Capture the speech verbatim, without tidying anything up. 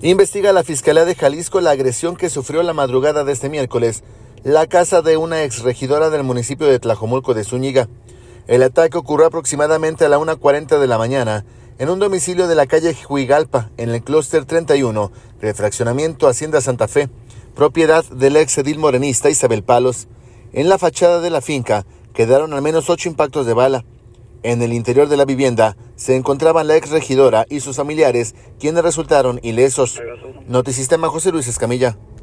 Investiga la Fiscalía de Jalisco la agresión que sufrió la madrugada de este miércoles la casa de una exregidora del municipio de Tlajomulco de Zúñiga. El ataque ocurrió aproximadamente a la una cuarenta de la mañana en un domicilio de la calle Huigalpa, en el clúster treinta y uno del fraccionamiento Hacienda Santa Fe, propiedad del ex edil morenista Isabel Palos. En la fachada de la finca quedaron al menos ocho impactos de bala. En el interior de la vivienda se encontraban la exregidora y sus familiares, quienes resultaron ilesos. Notisistema, José Luis Escamilla.